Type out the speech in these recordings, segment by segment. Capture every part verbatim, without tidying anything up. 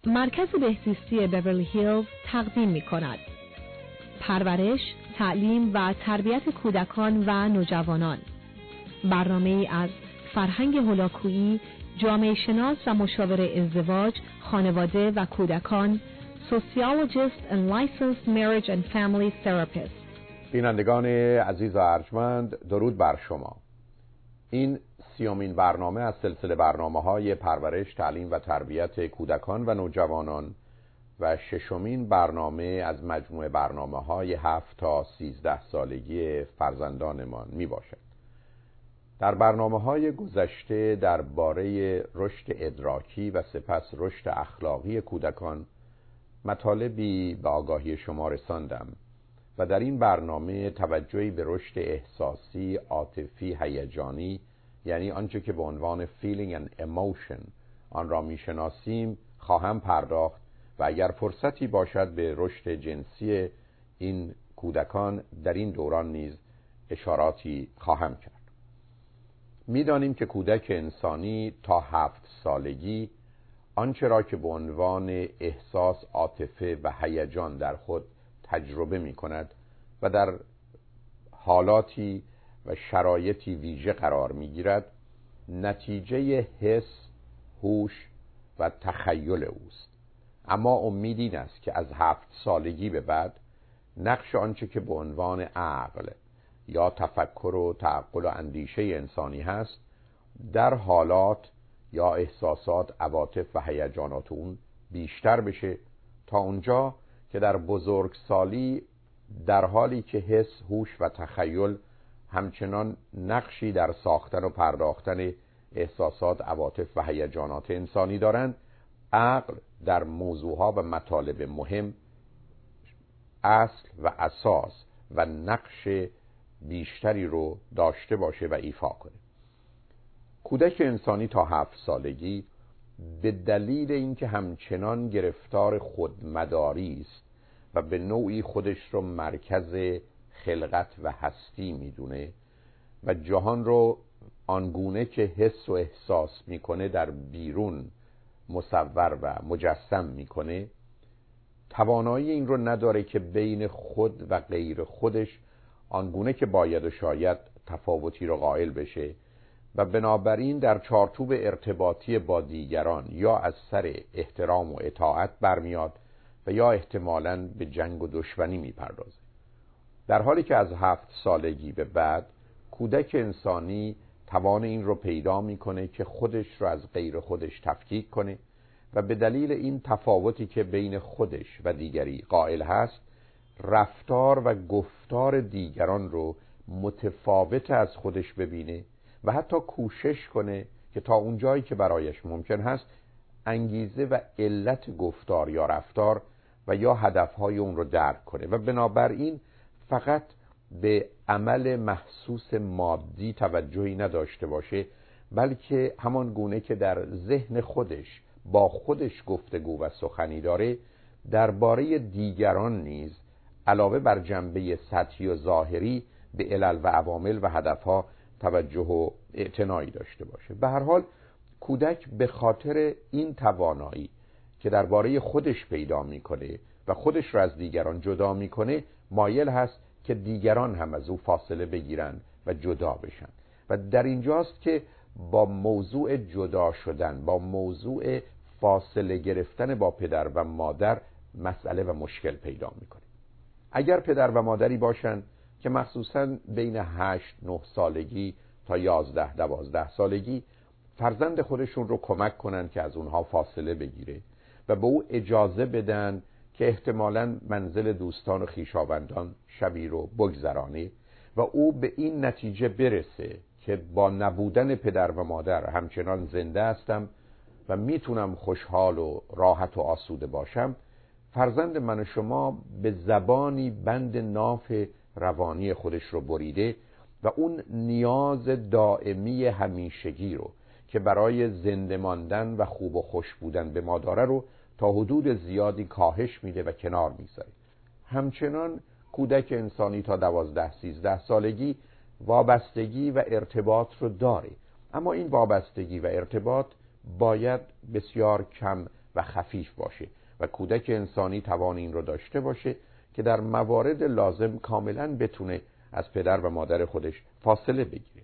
مرکز بهزیستی بیورلی هیلز تقدیم می کند. پرورش، تعلیم و تربیت کودکان و نوجوانان. برنامه‌ای از فرهنگ هولاکویی، جامعه شناس و مشاور ازدواج، خانواده و کودکان، Sociologist and Licensed Marriage and Family Therapist. بینندگان عزیز و ارجمند، درود بر شما. این سیومین برنامه از سلسله برنامه‌های پرورش، تعلیم و تربیت کودکان و نوجوانان و ششمین برنامه از مجموعه برنامه‌های هفت تا سیزده سالگی فرزندانمان می باشد. در برنامه‌های گذشته درباره رشد ادراکی و سپس رشد اخلاقی کودکان مطالبی به آگاهی شما رساندم و در این برنامه توجهی به رشد احساسی، عاطفی، هیجانی، یعنی آنچه که به عنوان feeling and emotion آن را میشناسیم خواهم پرداخت و اگر فرصتی باشد به رشد جنسی این کودکان در این دوران نیز اشاراتی خواهم کرد. می‌دانیم که کودک انسانی تا هفت سالگی آنچه را که به عنوان احساس، عاطفه و هیجان در خود تجربه می کند و در حالاتی و شرایطی ویژه قرار می گیرد نتیجه حس، هوش و تخیل اوست. اما امید این است که از هفت سالگی به بعد نقش آنچه که به عنوان عقل یا تفکر و تعقل و اندیشه انسانی هست در حالات یا احساسات، عواطف و هیجانات اون بیشتر بشه تا اونجا که در بزرگسالی در حالی که حس، هوش و تخیل همچنان نقشی در ساختن و پرداختن احساسات، عواطف و هیجانات انسانی دارند، عقل در موضوعها و مطالب مهم اصل و اساس و نقش بیشتری رو داشته باشه و ایفا کنه. کودک انسانی تا هفت سالگی به دلیل اینکه همچنان گرفتار خودمداری است و به نوعی خودش رو مرکز خلقت و هستی میدونه و جهان رو آنگونه که حس و احساس میکنه در بیرون مصور و مجسم میکنه، توانایی این رو نداره که بین خود و غیر خودش آنگونه که باید و شاید تفاوتی رو قائل بشه و بنابراین در چارچوب ارتباطی با دیگران یا از سر احترام و اطاعت برمیاد و یا احتمالاً به جنگ و دشمنی میپردازه. در حالی که از هفت سالگی به بعد کودک انسانی توان این رو پیدا میکنه که خودش رو از غیر خودش تفکیک کنه و به دلیل این تفاوتی که بین خودش و دیگری قائل هست رفتار و گفتار دیگران رو متفاوت از خودش ببینه و حتی کوشش کنه که تا اونجایی که برایش ممکن هست انگیزه و علت گفتار یا رفتار و یا هدفهای اون رو درک کنه و بنابراین فقط به عمل محسوس مادی توجهی نداشته باشه، بلکه همان گونه که در ذهن خودش با خودش گفتگو و سخنی داره درباره دیگران نیز علاوه بر جنبه سطحی و ظاهری به علل و عوامل و هدفها توجه و اعتنایی داشته باشه. به هر حال کودک به خاطر این توانایی که درباره خودش پیدا میکنه و خودش را از دیگران جدا میکنه مایل هست که دیگران هم از او فاصله بگیرن و جدا بشن و در اینجاست که با موضوع جدا شدن، با موضوع فاصله گرفتن با پدر و مادر مسئله و مشکل پیدا میکنه. اگر پدر و مادری باشن که مخصوصاً بین هشت نه سالگی تا یازده دوازده سالگی فرزند خودشون رو کمک کنن که از اونها فاصله بگیره و به او اجازه بدن که احتمالاً منزل دوستان و خویشاوندان شبی رو بگذرانه و او به این نتیجه برسه که با نبودن پدر و مادر همچنان زنده هستم و میتونم خوشحال و راحت و آسوده باشم، فرزند من و شما به زبانی بند ناف روانی خودش رو بریده و اون نیاز دائمی همیشگی رو که برای زنده ماندن و خوب و خوش بودن به ما داره رو تا حدود زیادی کاهش میده و کنار میذاره. همچنان کودک انسانی تا دوازده سیزده سالگی وابستگی و ارتباط رو داره، اما این وابستگی و ارتباط باید بسیار کم و خفیف باشه و کودک انسانی توان این رو داشته باشه که در موارد لازم کاملا بتونه از پدر و مادر خودش فاصله بگیره.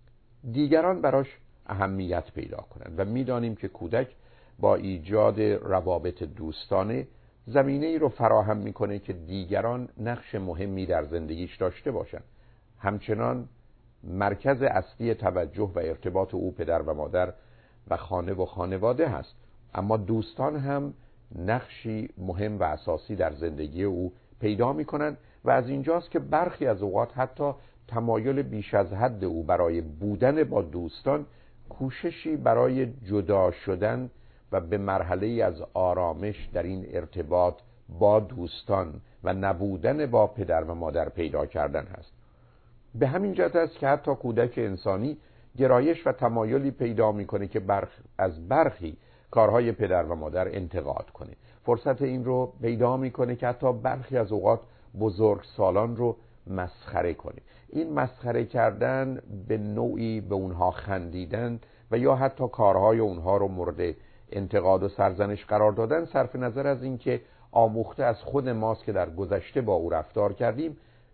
دیگران براش اهمیت پیدا کنند و میدانیم که کودک با ایجاد روابط دوستانه زمینه ای رو فراهم میکنه که دیگران نقش مهمی در زندگیش داشته باشند. همچنان مرکز اصلی توجه و ارتباط او پدر و مادر و خانه و خانواده هست، اما دوستان هم نقشی مهم و اساسی در زندگی او پیدا میکنند و از اینجاست که برخی از اوقات حتی تمایل بیش از حد او برای بودن با دوستان کوششی برای جدا شدن و به مرحله از آرامش در این ارتباط با دوستان و نبودن با پدر و مادر پیدا کردن هست. به همین جهت است که حتی کودک انسانی گرایش و تمایلی پیدا میکنه که برخ از برخی کارهای پدر و مادر انتقاد کنه. فرصت این رو پیدا میکنه که حتی برخی از اوقات بزرگسالان رو مسخره کنه. این مسخره کردن به نوعی به اونها خندیدن و یا حتی کارهای اونها رو مورد انتقاد و سرزنش قرار دادن، صرف نظر از اینکه آموخته از خود ماست که در گذشته با او رفتار کردیم،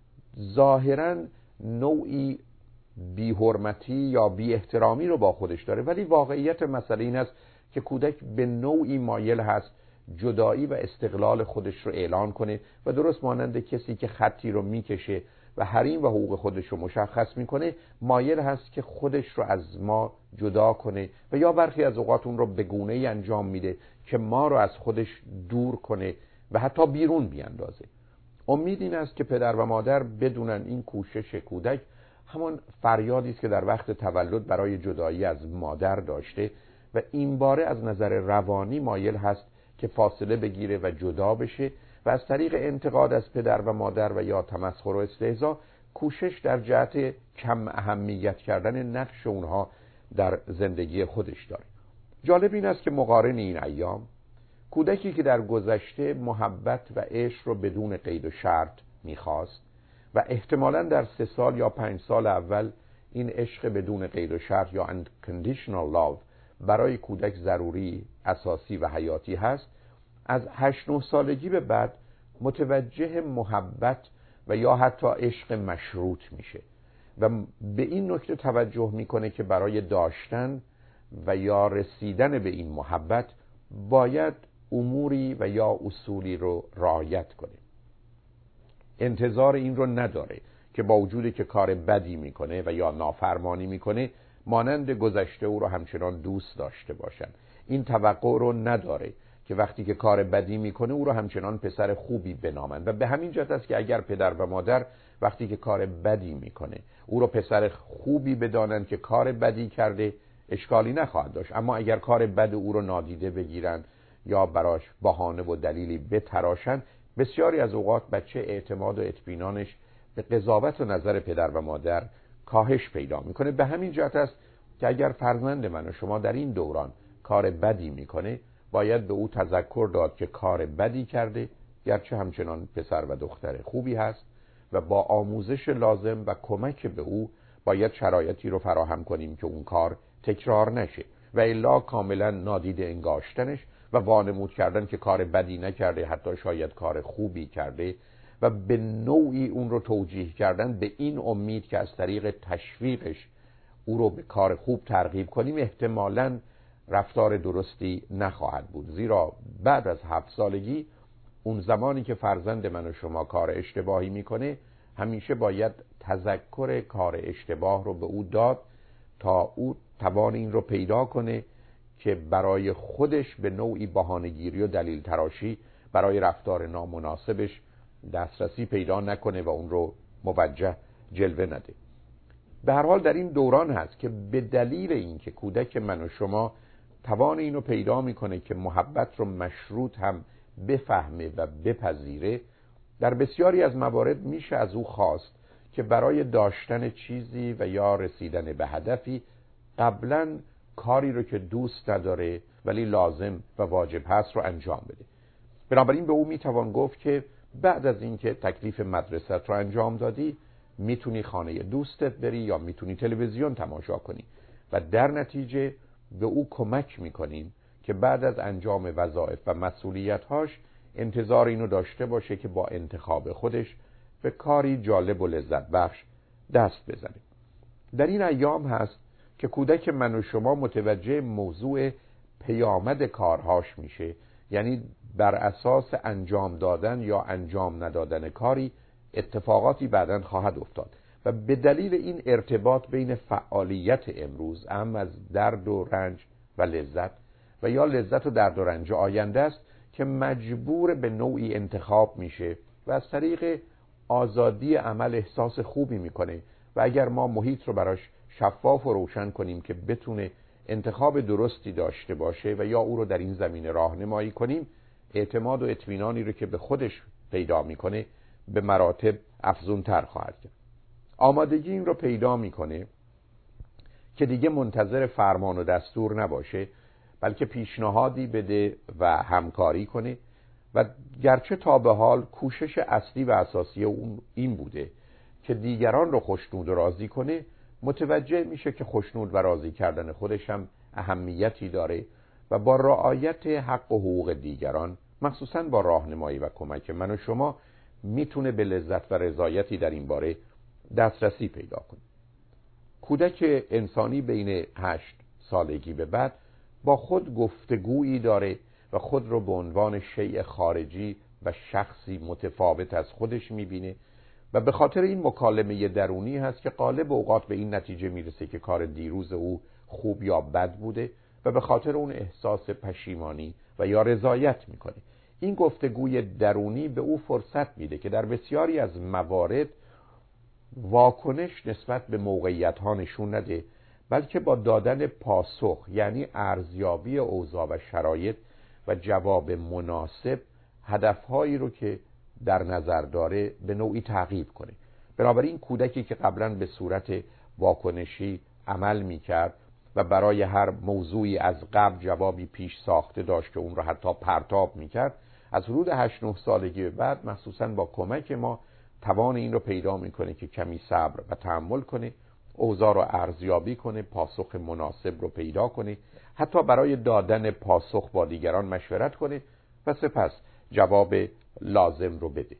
ظاهراً نوعی بی حرمتی یا بی احترامی رو با خودش داره، ولی واقعیت مسئله این است که کودک به نوعی مایل هست جدایی و استقلال خودش رو اعلان کنه و درست مانند کسی که خطی رو میکشه و حریم و حقوق خودش رو مشخص میکنه، مایل هست که خودش رو از ما جدا کنه و یا برخی از اوقات اون رو به گونه‌ای انجام میده که ما رو از خودش دور کنه و حتی بیرون بیاندازه. امید این است که پدر و مادر بدونن این کوشش کودک همان فریادی است که در وقت تولد برای جدایی از مادر داشته و این باره از نظر روانی مایل هست که فاصله بگیره و جدا بشه و از طریق انتقاد از پدر و مادر و یا تمسخر و استهزا کوشش در جهت کم اهمیت کردن نقش اونها در زندگی خودش داره. جالب این است که مقارن این ایام کودکی که در گذشته محبت و عشق رو بدون قید و شرط میخواست و احتمالاً در سه سال یا پنج سال اول این عشق بدون قید و شرط یا unconditional love برای کودک ضروری، اساسی و حیاتی هست، از هشت نه سالگی به بعد متوجه محبت و یا حتی عشق مشروط میشه و به این نکته توجه میکنه که برای داشتن و یا رسیدن به این محبت باید اموری و یا اصولی رو رعایت کنه. انتظار این رو نداره که با وجودی که کار بدی میکنه و یا نافرمانی میکنه مانند گذشته او رو همچنان دوست داشته باشن. این توقع رو نداره که وقتی که کار بدی میکنه او رو همچنان پسر خوبی بنامند و به همین جهت است که اگر پدر و مادر وقتی که کار بدی میکنه او رو پسر خوبی بدانند که کار بدی کرده، اشکالی نخواهد داشت، اما اگر کار بد او رو نادیده بگیرن یا براش بهانه و دلیلی بتراشن، بسیاری از اوقات بچه اعتماد و اطمینانش به قضاوت و نظر پدر و مادر کاهش پیدا میکنه. به همین جهت است که اگر فرزند من و شما در این دوران کار بدی میکنه باید به او تذکر داد که کار بدی کرده، گرچه همچنان پسر و دختر خوبی هست و با آموزش لازم و کمک به او باید شرایطی رو فراهم کنیم که اون کار تکرار نشه و الا کاملا نادیده انگاشتنش و وانمود کردن که کار بدی نکرده، حتی شاید کار خوبی کرده و به نوعی اون رو توجیه کردن به این امید که از طریق تشویقش او رو به کار خوب ترغیب کنیم احتمالاً رفتار درستی نخواهد بود، زیرا بعد از هفت سالگی اون زمانی که فرزند من و شما کار اشتباهی میکنه همیشه باید تذکر کار اشتباه رو به او داد تا او توان این رو پیدا کنه که برای خودش به نوعی بهانه‌گیری و دلیل تراشی برای رفتار نامناسبش دسترسی پیدا نکنه و اون رو موجه جلوه نده. به هر حال در این دوران هست که به دلیل اینکه کودک من و شما توان اینو پیدا میکنه که محبت رو مشروط هم بفهمه و بپذیره، در بسیاری از موارد میشه از او خواست که برای داشتن چیزی و یا رسیدن به هدفی قبلاً کاری رو که دوست نداره ولی لازم و واجب هست رو انجام بده. بنابراین به او میتوان گفت که بعد از اینکه تکلیف مدرسه رو انجام دادی میتونی خانه دوستت بری یا میتونی تلویزیون تماشا کنی و در نتیجه به او کمک میکنیم که بعد از انجام وظایف و مسئولیت‌هاش انتظار اینو داشته باشه که با انتخاب خودش به کاری جالب و لذت بخش دست بزنه. در این ایام هست که کودک من و شما متوجه موضوع پیامد کارهاش میشه، یعنی بر اساس انجام دادن یا انجام ندادن کاری اتفاقاتی بعداً خواهد افتاد و به دلیل این ارتباط بین فعالیت امروز اهم از درد و رنج و لذت و یا لذت و درد و رنج آینده است که مجبور به نوعی انتخاب میشه و از طریق آزادی عمل احساس خوبی میکنه و اگر ما محیط رو براش شفاف و روشن کنیم که بتونه انتخاب درستی داشته باشه و یا او رو در این زمینه راهنمایی کنیم، اعتماد و اطمینانی رو که به خودش پیدا میکنه به مراتب افزونتر خواهد کرد. آمادگی این رو پیدا میکنه که دیگه منتظر فرمان و دستور نباشه، بلکه پیشنهادی بده و همکاری کنه و گرچه تا به حال کوشش اصلی و اساسی اون این بوده که دیگران رو خوشنود و راضی کنه، متوجه میشه که خوشنود و راضی کردن خودش هم اهمیتی داره و با رعایت حق و حقوق دیگران، مخصوصاً با راهنمایی و کمک من و شما، میتونه به لذت و رضایتی در این باره دسترسی پیدا کنه. کودک انسانی بین هشت سالگی به بعد با خود گفتگویی داره و خود رو به عنوان شیء خارجی و شخصی متفاوت از خودش میبینه و به خاطر این مکالمه درونی هست که غالب اوقات به این نتیجه میرسه که کار دیروز او خوب یا بد بوده و به خاطر اون احساس پشیمانی و یا رضایت میکنه. این گفتگوی درونی به او فرصت میده که در بسیاری از موارد واکنش نسبت به موقعیت ها نشون نده، بلکه با دادن پاسخ، یعنی ارزیابی اوضاع و شرایط و جواب مناسب، هدفهایی رو که در نظر داره به نوعی تعقیب کنه. بنابراین کودکی که قبلا به صورت واکنشی عمل میکرد و برای هر موضوعی از قبل جوابی پیش ساخته داشت که اون رو حتی پرتاب میکرد، از حدود هشت نه سالگی به بعد مخصوصاً با کمک ما توان این رو پیدا میکنه که کمی صبر و تحمل کنه، اوضاع رو ارزیابی کنه، پاسخ مناسب رو پیدا کنه، حتی برای دادن پاسخ با دیگران مشورت کنه و سپس جواب لازم رو بده.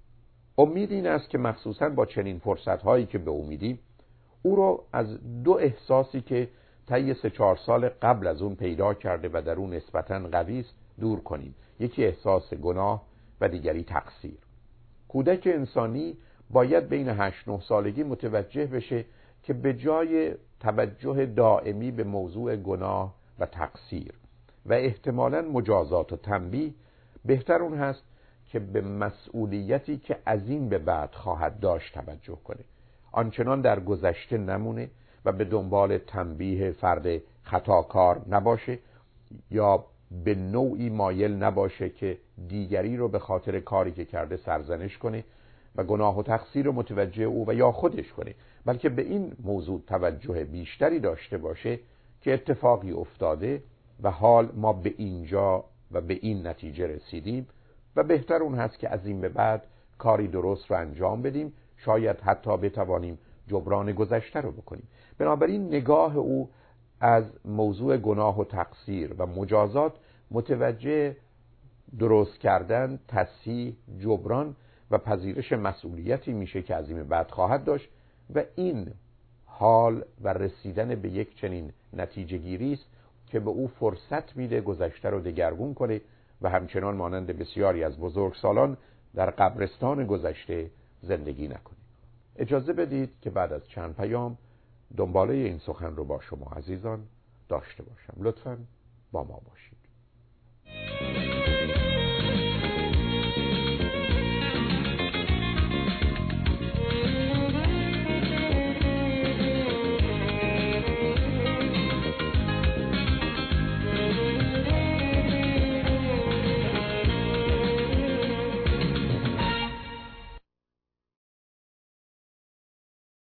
امید این است که مخصوصاً با چنین فرصت‌هایی که به امیدیم، او رو از دو احساسی که طی سه چهار سال قبل از اون پیدا کرده و در اون نسبتاً قوی است دور کنیم. یکی احساس گناه و دیگری تقصیر. کودک انسانی باید بین هشت نه سالگی متوجه بشه که به جای توجه دائمی به موضوع گناه و تقصیر و احتمالاً مجازات و تنبیه، بهتر اون هست که به مسئولیتی که از این به بعد خواهد داشت توجه کنه، آنچنان در گذشته نمونه و به دنبال تنبیه فرد خطاکار نباشه یا به نوعی مایل نباشه که دیگری رو به خاطر کاری که کرده سرزنش کنه و گناه و تقصیر رو متوجه او و یا خودش کنه، بلکه به این موضوع توجه بیشتری داشته باشه که اتفاقی افتاده و حال ما به اینجا و به این نتیجه رسیدیم و بهتر اون هست که از این به بعد کاری درست رو انجام بدیم، شاید حتی بتوانیم جبران گذشته رو بکنیم. بنابراین نگاه او از موضوع گناه و تقصیر و مجازات متوجه درست کردن، تصحیح، جبران و پذیرش مسئولیتی میشه که از این بعد خواهد داشت و این حال و رسیدن به یک چنین نتیجه گیری است که به او فرصت میده گذشته رو دگرگون کنه و همچنان مانند بسیاری از بزرگسالان در قبرستان گذشته زندگی نکنه. اجازه بدید که بعد از چند پیام دنباله این سخن رو با شما عزیزان داشته باشم. لطفاً با ما باشید.